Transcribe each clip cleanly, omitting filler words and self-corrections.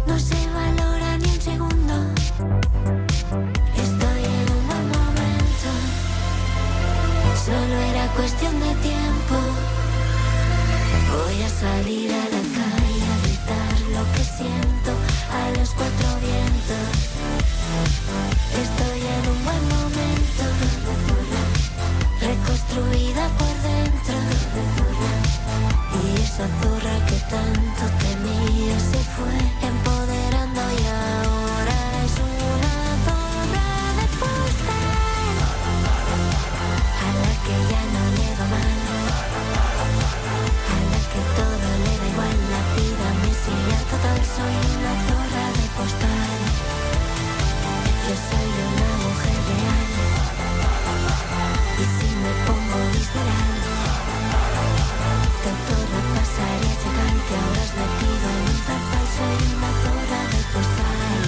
no se valora ni un segundo. Estoy en un buen momento, solo era cuestión de tiempo. Voy a salir a la calle a gritar lo que siento a los cuatro vientos. Estoy en un buen momento, reconstruida por dentro. Y esa zorra que tanto temía se fue empoderando y ahora es una zorra de postal, a la que ya no le va mal, a la que todo le da igual, la vida me sigue total. Soy una zorra de postal, yo soy una mujer real, y si me pongo visceral, de zorra pasaré a llegar, que ahora has metido en un zarzal. Soy una zorra de postal.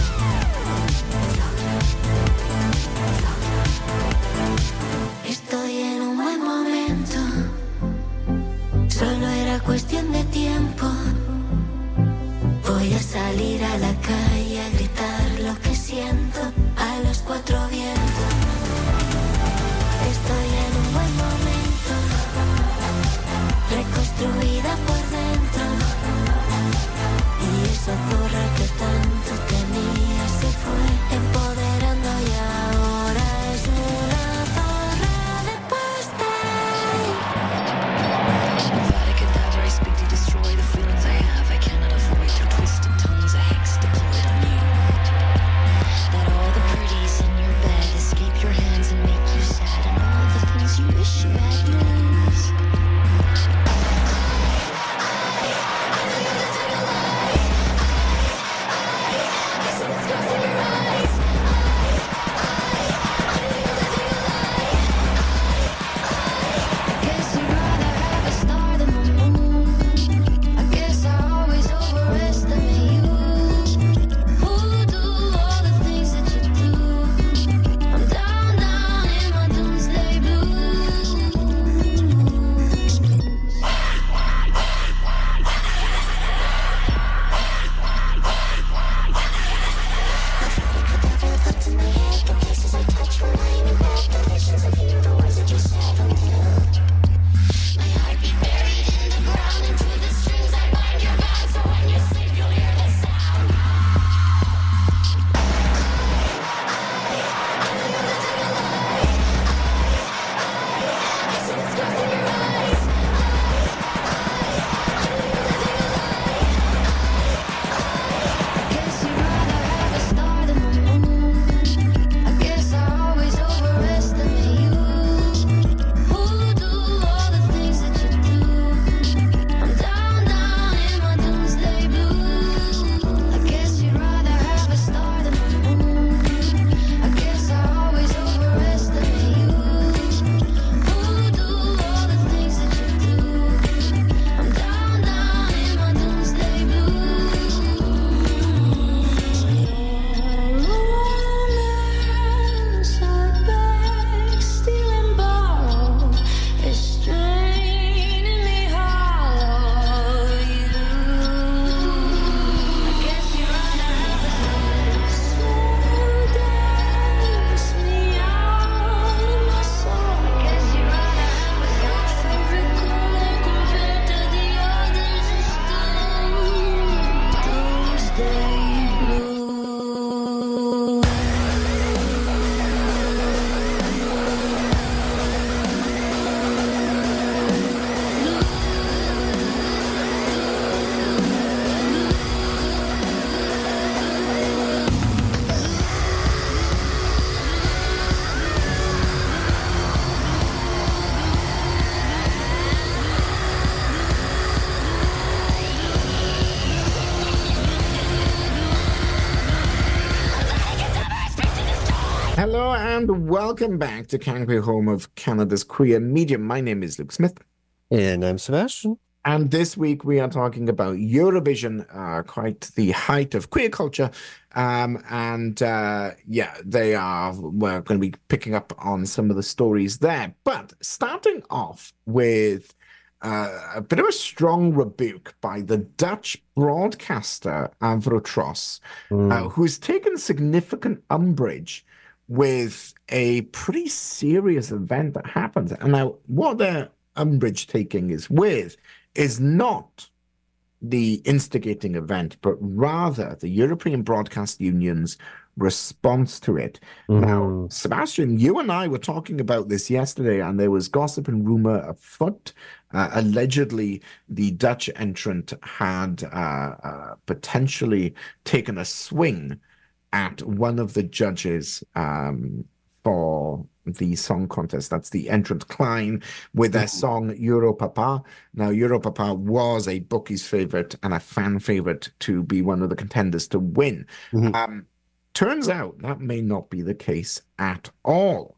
Estoy en un buen momento, solo era cuestión de tiempo. Voy a salir a la calle a gritar lo que siento a los cuatro vientos. Estoy en un buen momento, reconstruida por dentro. Y esa zorra que tanto temía se fue empoderando y ahora es una zorra de pastel. Vada cadaver, I speak to destroy the feelings I have. I cannot avoid through twisted tongues a hex deployed on you. Let all the pretties in your bed escape your hands and make you sad, and all the things you wish you had you lose. I guess you'd rather have a star than the moon. I guess I always overestimate you. Who do all the things that you do? I'm down, down in my doomsday blues. My heart be buried in the ground, and to the strings I bind your bound, so when you sleep you'll hear the sound. I see the scars in your eyes. I guess you'd rather have a star than the moon. I guess I always overestimate you. Who do all the things that you do? I'm down, down in my doomsday blues. I guess you'd rather have a star than the moon. I guess I always overestimate you. Who do all the things that you do? I'm down, down in my doomsday blues. Romance, I beg, steal and borrow, is straining me hollow. You, I guess you'd rather have a slow dance me out of my soul. I guess you'd rather have your favorite color compared to the others is doomsday blue. Hello and welcome back to Calgary, home of Canada's queer media. My name is Luke Smith. And I'm Sebastian. And this week we are talking about Eurovision, quite the height of queer culture. We're going to be picking up on some of the stories there. But starting off with a bit of a strong rebuke by the Dutch broadcaster Avrotros, Mm. who's taken significant umbrage with a pretty serious event that happened. And now, what their umbrage taking is with is not the instigating event, but rather the European Broadcast Union's response to it. Now, Mhm. Sebastian, you and I were talking about this yesterday, and there was gossip and rumor afoot. Allegedly, the Dutch entrant had potentially taken a swing at one of the judges for the song contest. That's the entrant Klein with their song Europapa. Now, Europapa was a bookie's favorite and a fan favorite to be one of the contenders to win. Mhm. Turns out that may not be the case at all.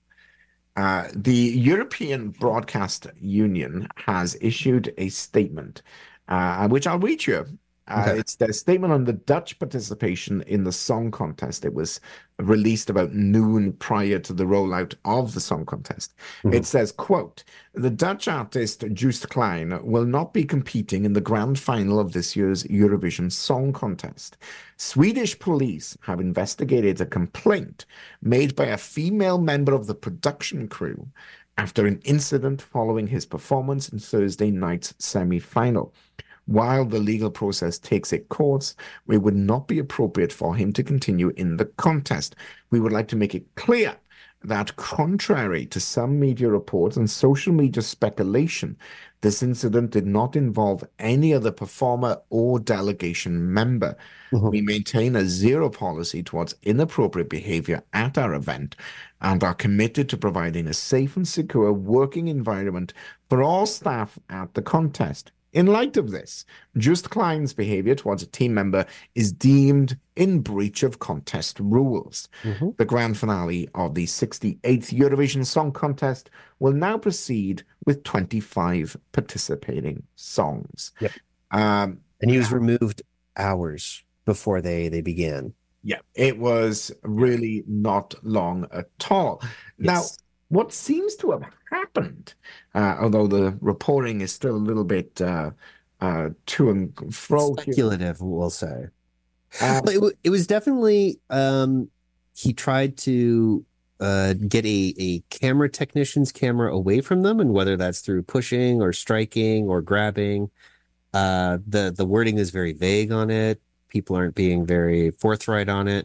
The European Broadcast Union has issued a statement, which I'll read you. Okay. It's their statement on the Dutch participation in the song contest. It was released about noon prior to the rollout of the song contest. Mhm. It says, quote, "The Dutch artist Joost Klein will not be competing in the grand final of this year's Eurovision Song Contest. Swedish police have investigated a complaint made by a female member of the production crew after an incident following his performance in Thursday night's semi-final. While the legal process takes its course, it would not be appropriate for him to continue in the contest. We would like to make it clear that, contrary to some media reports and social media speculation, this incident did not involve any other performer or delegation member. Mhm. We maintain a zero policy towards inappropriate behavior at our event and are committed to providing a safe and secure working environment for all staff at the contest. In light of this, Just Klein's behavior towards a team member is deemed in breach of contest rules. Mhm. The grand finale of the 68th Eurovision Song Contest will now proceed with 25 participating songs." Yep. Um, And he was removed hours before they began. yeah, it was really not long at all. Now, Yes. what seems to have happened, although the reporting is still a little bit to and fro here, Speculative, we'll say. uh, But it was definitely he tried to get a camera technician's camera away from them, and whether that's through pushing or striking or grabbing. The wording is very vague on it. People aren't being very forthright on it.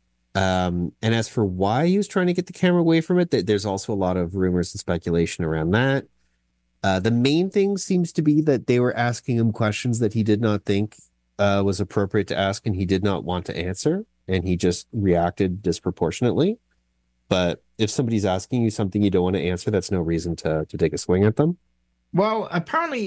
And as for why he was trying to get the camera away from it, there's also a lot of rumors and speculation around that. The main thing seems to be that they were asking him questions that he did not think was appropriate to ask, and he did not want to answer, and he just reacted disproportionately. But if somebody's asking you something you don't want to answer, that's no reason to take a swing at them. well, apparently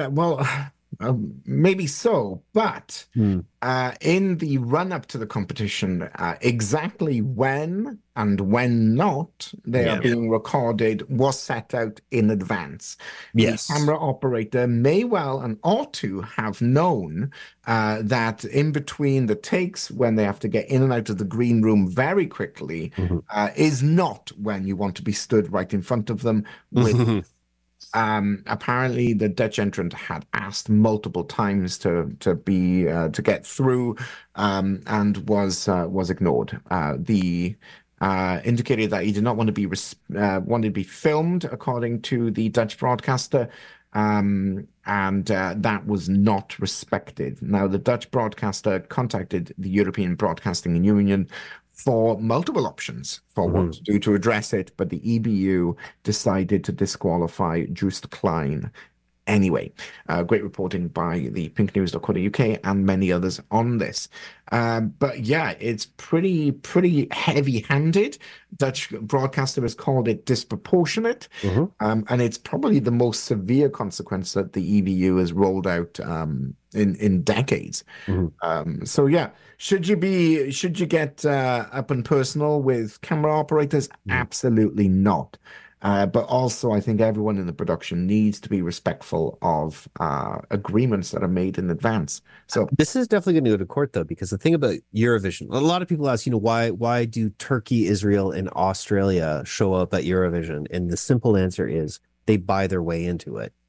maybe so, but Hmm. in the run-up to the competition, exactly when and when not they Yeah. are being recorded was set out in advance. Yes. The camera operator may well and ought to have known that in between the takes, when they have to get in and out of the green room very quickly, Mhm. is not when you want to be stood right in front of them with apparently the Dutch entrant had asked multiple times to get through, and was ignored. The indicated that he did not want to be wanted to be filmed, according to the Dutch broadcaster, and that was not respected. Now, the Dutch broadcaster contacted the European Broadcasting Union for multiple options for what to do to address it, but the EBU decided to disqualify Joost Klein anyway. Great reporting by the pinknews.co.uk and many others on this. But yeah, it's pretty heavy-handed. Dutch broadcaster has called it disproportionate, and it's probably the most severe consequence that the EBU has rolled out in decades. So yeah, should you get up and personal with camera operators? Absolutely not. But also, I think everyone in the production needs to be respectful of agreements that are made in advance. So This is definitely going to go to court, though, because the thing about Eurovision, a lot of people ask, why do Turkey, Israel, and Australia show up at Eurovision? And the simple answer is they buy their way into it.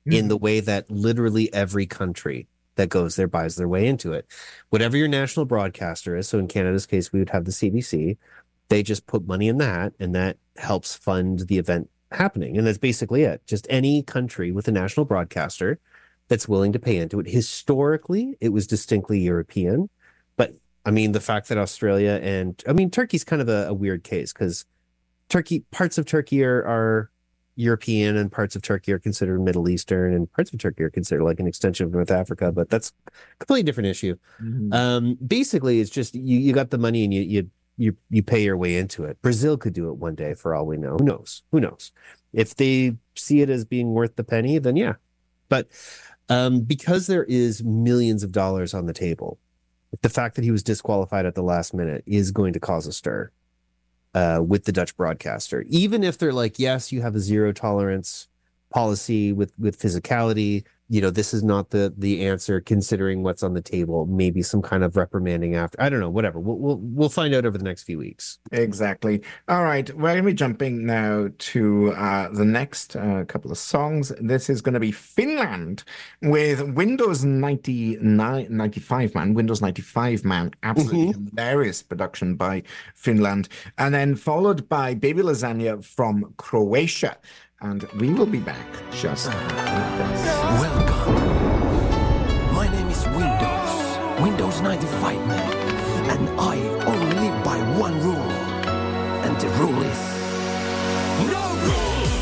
in the way that literally every country that goes there buys their way into it. Whatever your national broadcaster is, so in Canada's case, we would have the CBC, they just put money in that, and that helps fund the event happening. And that's basically it. Just any country with a national broadcaster that's willing to pay into it. Historically, it was distinctly European. But I mean, the fact that Australia and Turkey's kind of a weird case, because parts of Turkey are European and parts of Turkey are considered Middle Eastern and parts of Turkey are considered like an extension of North Africa, but that's a completely different issue. Basically, it's just you got the money and you pay your way into it. Brazil could do it one day for all we know. Who knows? If they see it as being worth the penny, then yeah. But because there is millions of dollars on the table, the fact that he was disqualified at the last minute is going to cause a stir with the Dutch broadcaster. Even if they're like, yes, you have a zero tolerance policy with physicality, this is not the answer considering what's on the table. Maybe some kind of reprimanding after. I don't know, whatever. We'll find out over the next few weeks. Exactly. All right, we're going to be jumping now to the next couple of songs. This is going to be Finland with Windows 95 Man. Absolutely hilarious production by Finland. And then followed by Baby Lasagna from Croatia. And we will be back just after this. Welcome. My name is Windows 95 Man, and I only live by one rule, and the rule is no rules.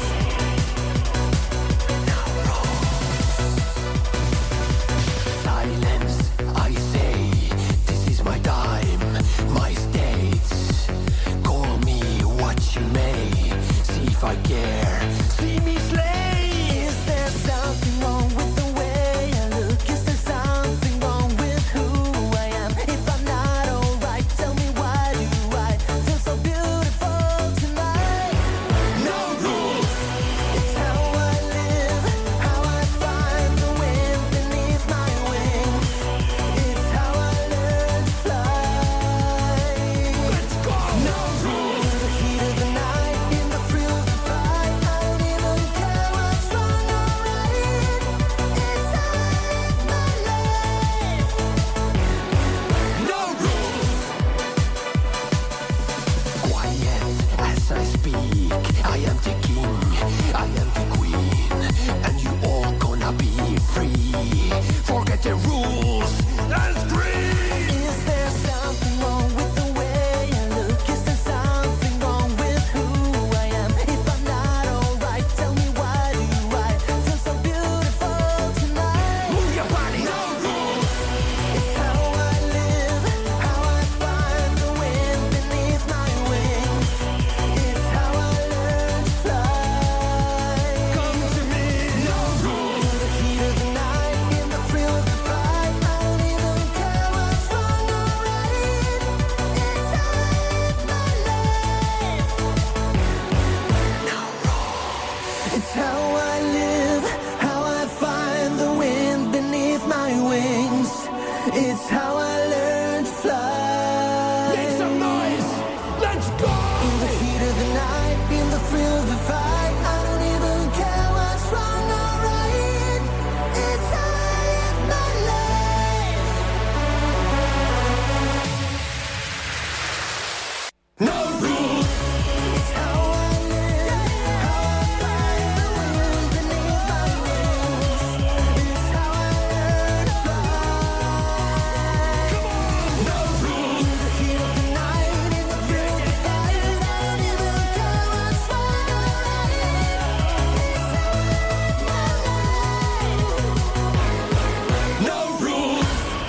No rules. Silence, I say. This is my time, my states. Call me what you may. See if I care. See me slay. Is there something wrong with the way I look? Is there something wrong with who I am? If I'm not alright, tell me why do I feel so beautiful tonight? No rules. It's how I live, how I find the wind beneath my wings. It's how I learn to fly. Let's go. No rules. In the heat of the night, in the thrill of the fight, I don't even care what's wrong or right. It's how I live my life. No rules. Quiet as I speak. I am the king, I am the queen, and you all gonna be free. Forget the rules and scream. Is there something wrong with the way I look? Is there something wrong with who I am? If I'm not alright, tell me why do I feel so beautiful tonight? Move your body. No rules. It's how I live, how I find the wind beneath my wings. It's how I learn to fly. Come to me. No rules. In the heat of the night, in the thrill of the fight, I don't even care what's wrong or right. It's how I live my life. No rules. It's how I live, how I find the wind beneath my wings. It's how I learn to fly. Make some noise. Let's go. In the heat of the night, in the thrill of the fight, I don't even care what's wrong or right. It's how I live my life. No rules. It's how I live, how I find the wind beneath my wings. It's how I learn to fly. Come on. No rules. In the heat of the night, in the thrill of the fight, I don't even care what's wrong or right. It's how I live my life. No rules.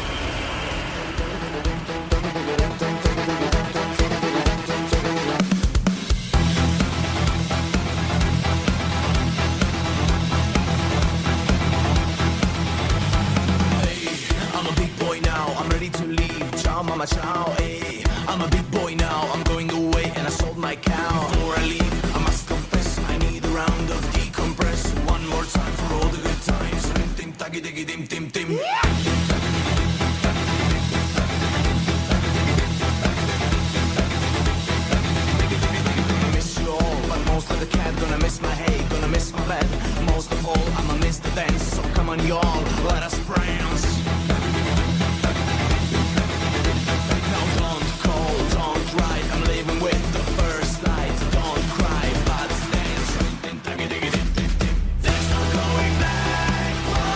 I'm a big boy now, I'm ready to leave. Ciao, mama, ciao, hey. I'm a big boy now, I'm going away and I sold my cow. Before I leave, I must confess, I need a round of decompress. One more time for all the good times. Rim, tim, taggy, diggy, dim, tim, tim. Gonna miss you all, but most of the cat. Gonna miss my hay, gonna miss my bed. Most of all, I'ma miss the dance. on you all, let us prance. Now don't call, don't write, I'm leaving with the first light. Don't cry, but dance. There's no going back.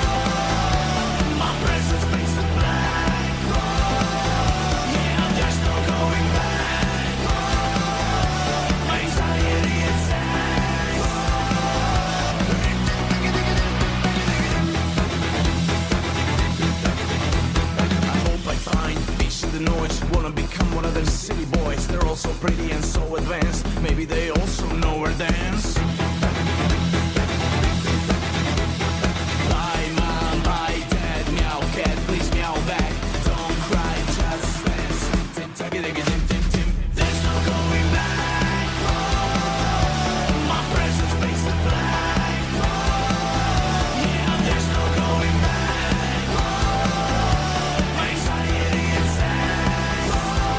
My presence fades to black. Yeah, there's no going back. Anxiety attacks. I hope I find peace in the noise. Wanna become one of them city boys. They're all so pretty and so advanced. Maybe they also know where dance. Bye mom, bye dad, meow cat, please meow back. Don't cry, just dance. There's no going back. My presence fades to black. Yeah, there's no going back. Anxiety attacks.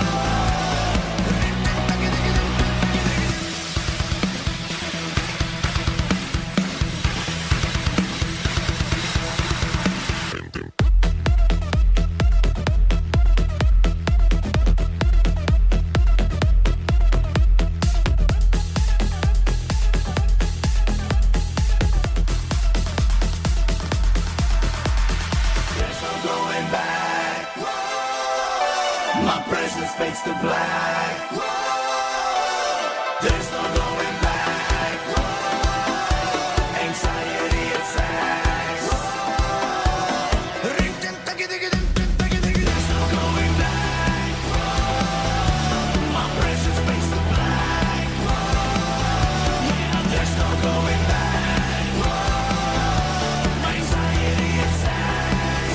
There's no going back. My presence fades to black. There's no going back. Anxiety attacks. There's no going back. My presence fades to black. Yeah, there's no going back. Anxiety attacks.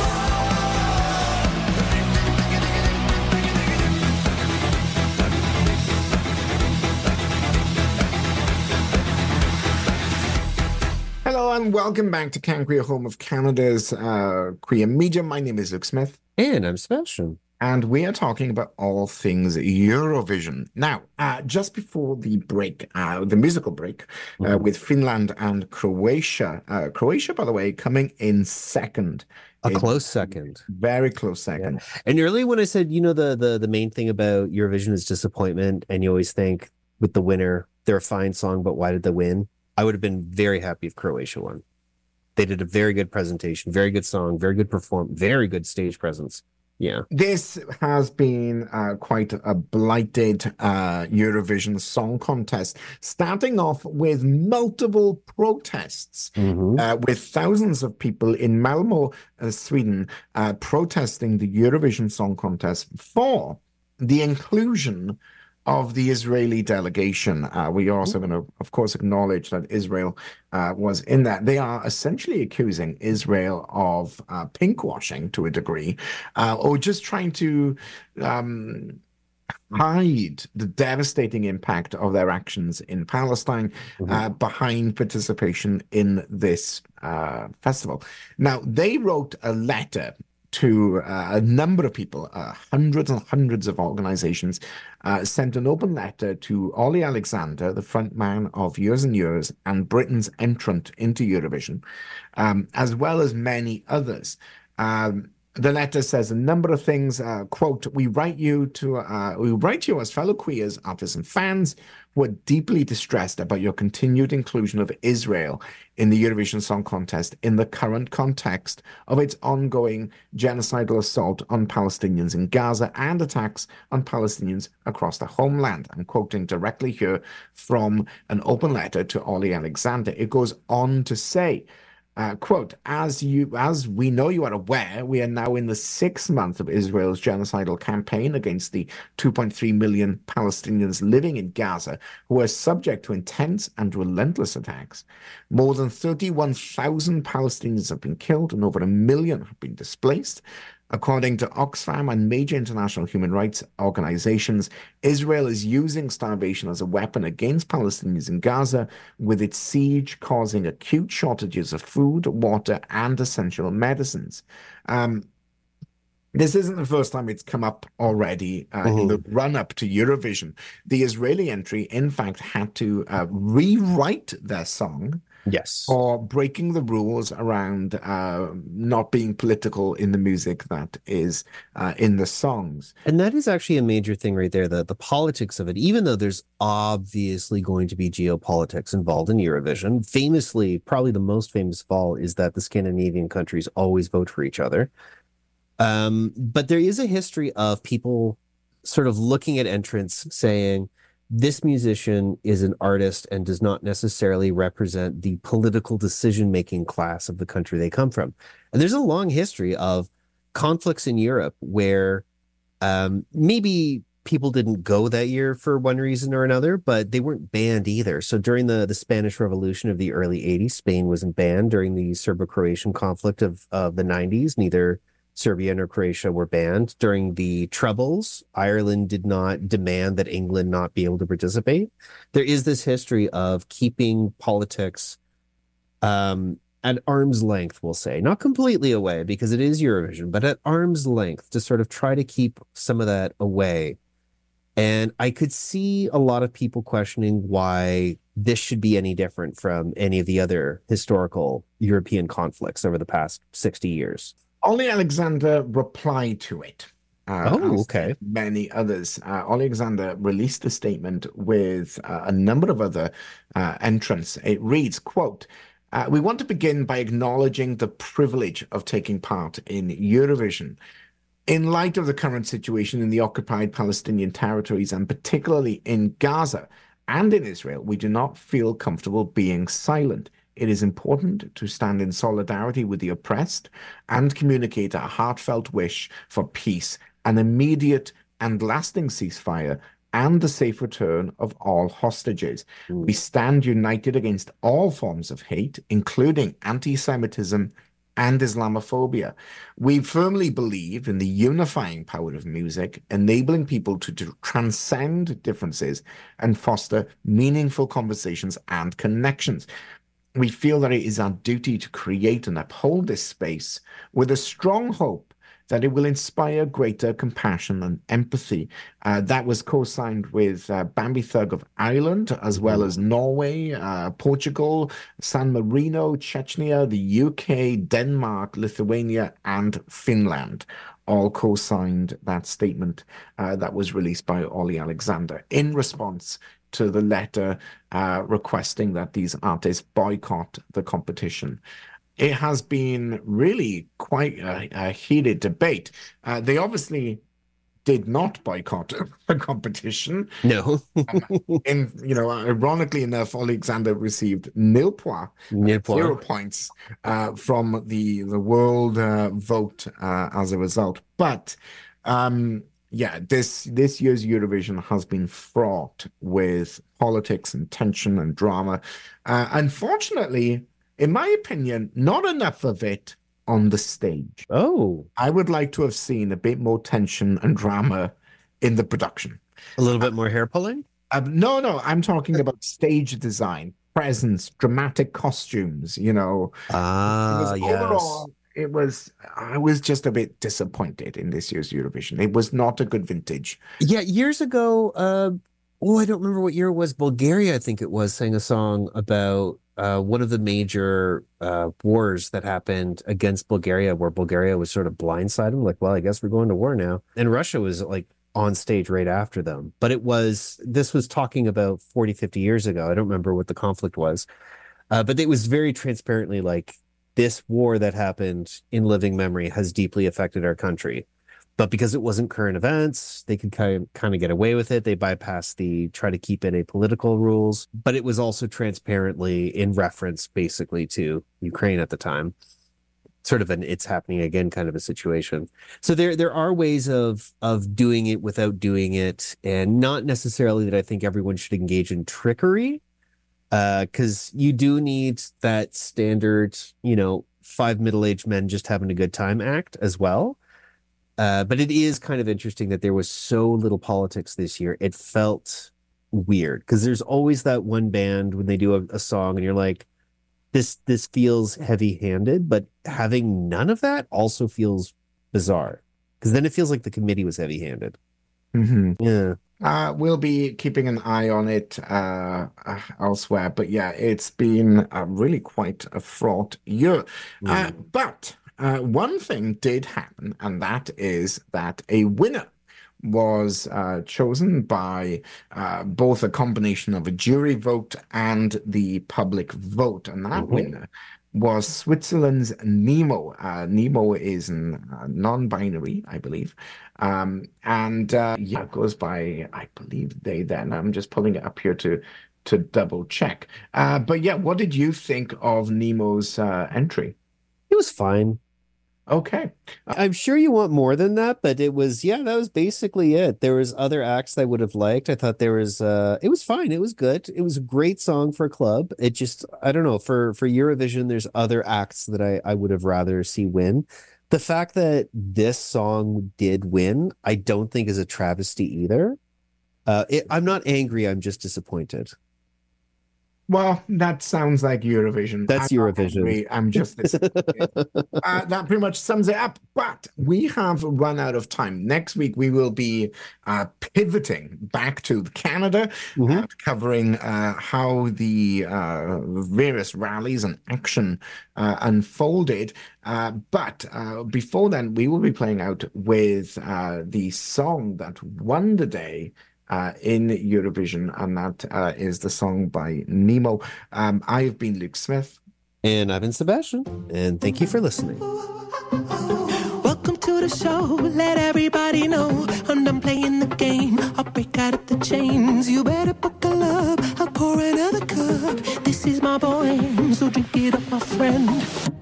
Hello and welcome back to Can Queer, home of Canada's queer media. My name is Luke Smith, And I'm Sebastian. and we are talking about all things Eurovision. Now, just before the break, the musical break, with Finland and Croatia. Croatia, by the way, coming in second. A close second. Very close second. And early when I said, the main thing about Eurovision is disappointment, and you always think with the winner, they're a fine song, but why did they win? I would have been very happy if Croatia won. They did a very good presentation, very good song, very good very good stage presence. Yeah. This has been quite a blighted Eurovision Song Contest, starting off with multiple protests, with thousands of people in Malmö, Sweden, protesting the Eurovision Song Contest for the inclusion of the Israeli delegation. We are also going to, of course, acknowledge that Israel was in that. They are essentially accusing Israel of pinkwashing to a degree, or just trying to hide the devastating impact of their actions in Palestine behind participation in this festival. Now, they wrote a letter to a number of people, hundreds and hundreds of organizations, sent an open letter to Ollie Alexander, the frontman of Years and Years and Britain's entrant into Eurovision, as well as many others. The letter says a number of things. Quote, we write you as fellow queers, artists and fans who are deeply distressed about your continued inclusion of Israel in the Eurovision Song Contest in the current context of its ongoing genocidal assault on Palestinians in Gaza and attacks on Palestinians across the homeland. I'm quoting directly here from an open letter to Ollie Alexander. It goes on to say, quote, as we know you are aware, we are now in the 6th month of Israel's genocidal campaign against the 2.3 million Palestinians living in Gaza who are subject to intense and relentless attacks. More than 31,000 Palestinians have been killed and over 1 million have been displaced. According to Oxfam and major international human rights organizations, Israel is using starvation as a weapon against Palestinians in Gaza, with its siege causing acute shortages of food, water, and essential medicines. This isn't the first time it's come up already in the run-up to Eurovision. The Israeli entry, in fact, had to rewrite their song Yes. or breaking the rules around not being political in the music that is in the songs. And that is actually a major thing right there, the politics of it, even though there's obviously going to be geopolitics involved in Eurovision. Famously, probably the most famous of all is that the Scandinavian countries always vote for each other. But there is a history of people sort of looking at entrants saying, this musician is an artist and does not necessarily represent the political decision-making class of the country they come from. And there's a long history of conflicts in Europe where maybe people didn't go that year for one reason or another, but they weren't banned either. So during the Spanish Revolution of the early 80s, Spain wasn't banned. During the Serbo-Croatian conflict of the 90s, neither Serbia nor Croatia were banned. During the Troubles, Ireland did not demand that England not be able to participate. There is this history of keeping politics at arm's length, we'll say, not completely away because it is Eurovision, but at arm's length to sort of try to keep some of that away. And I could see a lot of people questioning why this should be any different from any of the other historical European conflicts over the past 60 years. Ollie Alexander replied to it. As Okay. did many others. Ollie Alexander released a statement with a number of other entrants. It reads, quote, we want to begin by acknowledging the privilege of taking part in Eurovision. In light of the current situation in the occupied Palestinian territories, and particularly in Gaza and in Israel, we do not feel comfortable being silent. It is important to stand in solidarity with the oppressed and communicate a heartfelt wish for peace, an immediate and lasting ceasefire, and the safe return of all hostages. We stand united against all forms of hate, including anti-Semitism and Islamophobia. We firmly believe in the unifying power of music, enabling people to transcend differences and foster meaningful conversations and connections. We feel that it is our duty to create and uphold this space with a strong hope that it will inspire greater compassion and empathy. That was co-signed with Bambi Thug of Ireland, as well as Norway, Portugal, San Marino, Chechnya, the UK, Denmark, Lithuania, and Finland. All co-signed that statement that was released by Ollie Alexander in response to the letter requesting that these artists boycott the competition. It has been really quite a heated debate. They obviously did not boycott the competition. No. Ironically enough, Alexander received nil points, Nil point. 0 points from the world vote as a result. But this year's Eurovision has been fraught with politics and tension and drama. Unfortunately, in my opinion, not enough of it on the stage. Oh, I would like to have seen a bit more tension and drama in the production. a little bit more hair pulling? No, I'm talking about stage design, presence, dramatic costumes, Ah, yes. Overall, I was just a bit disappointed in this year's Eurovision. It was not a good vintage. Yeah, years ago, I don't remember what year it was. Bulgaria, I think it was, sang a song about one of the major wars that happened against Bulgaria, where Bulgaria was sort of blindsided, like, well, I guess we're going to war now. And Russia was like on stage right after them. But this was talking about 40, 50 years ago. I don't remember what the conflict was. But it was very transparently like, this war that happened in living memory has deeply affected our country. But because it wasn't current events, they could kind of get away with it. They bypassed try to keep in apolitical rules. But it was also transparently in reference basically to Ukraine at the time. Sort of an it's happening again kind of a situation. So there are ways of doing it without doing it. And not necessarily that I think everyone should engage in trickery. Because you do need that standard, 5 middle-aged men just having a good time act as well. But it is kind of interesting that there was so little politics this year. It felt weird because there's always that one band when they do a song and you're like, this feels heavy-handed, but having none of that also feels bizarre because then it feels like the committee was heavy-handed. Mm-hmm. Yeah. We'll be keeping an eye on it elsewhere. But yeah, it's been really quite a fraught year. But one thing did happen, and that is that a winner was chosen by both a combination of a jury vote and the public vote. And that winner was Switzerland's Nemo. Nemo is non-binary, I believe. It goes by, I believe, they then. I'm just pulling it up here to double check. But yeah, what did you think of Nemo's entry? It was fine. Okay. I'm sure you want more than that, but that was basically it. There was other acts I would have liked. I thought it was fine. It was good. It was a great song for a club. It just, I don't know, for Eurovision, there's other acts that I would have rather see win. The fact that this song did win, I don't think is a travesty either. I'm not angry. I'm just disappointed. Well, that sounds like Eurovision. That's Eurovision. I'm just disappointed. That pretty much sums it up. But we have run out of time. Next week, we will be pivoting back to Canada, covering how the various rallies and action unfolded. But before then, we will be playing out with the song that won the day in Eurovision, and that is the song by Nemo. I've been Luke Smith. And I've been Sebastian. And thank you for listening. Welcome to the show, let everybody know I'm done playing the game, I'll break out of the chains. You better buckle up, I'll pour another cup. This is my poem, so drink it up, my friend.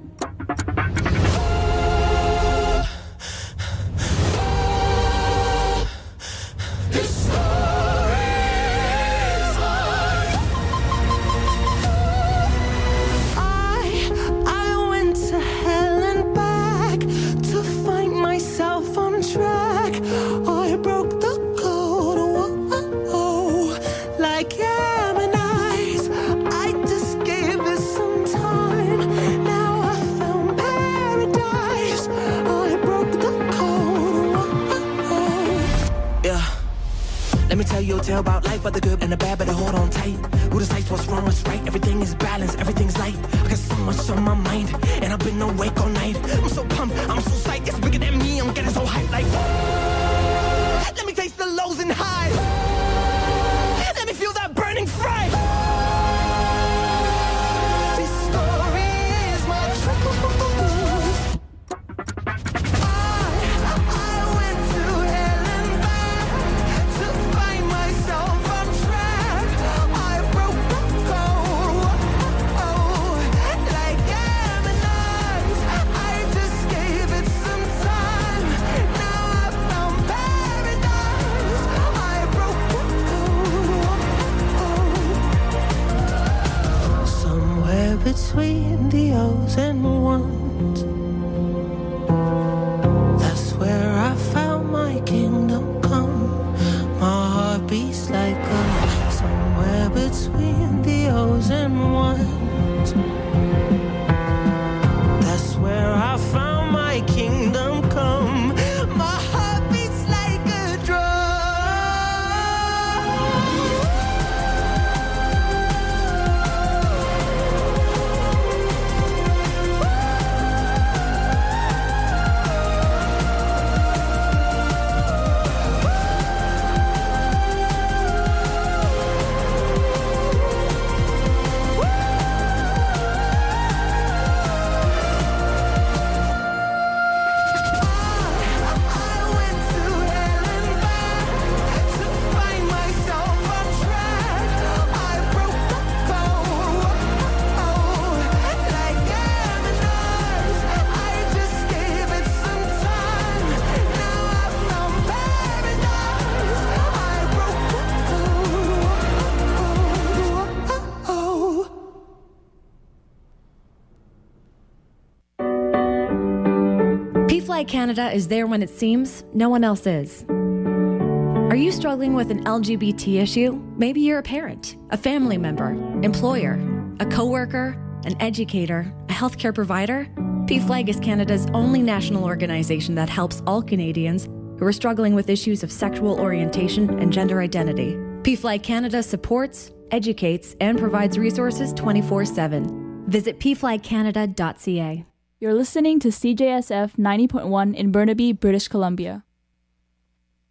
Tell about life, but the good and the bad, better hold on tight. Who decides what's wrong, what's right? Everything is balanced, everything's light. I got so much on my mind, and I've been awake all night. I'm so pumped, I'm so psyched, it's bigger than me, I'm getting so hyped like, let me taste the lows and highs. Let me feel that burning fry. This story is my truth. Between the O's and ones, that's where I found my kingdom come. My heart beats like a somewhere between the O's and ones. That's where I found my kingdom come. My heart beats like a drum. PFLAG Canada is there when it seems no one else is. Are you struggling with an LGBT issue? Maybe you're a parent, a family member, employer, a coworker, an educator, a healthcare provider. PFLAG is Canada's only national organization that helps all Canadians who are struggling with issues of sexual orientation and gender identity. PFLAG Canada supports, educates, and provides resources 24/7. Visit pflagcanada.ca. You're listening to CJSF 90.1 in Burnaby, British Columbia.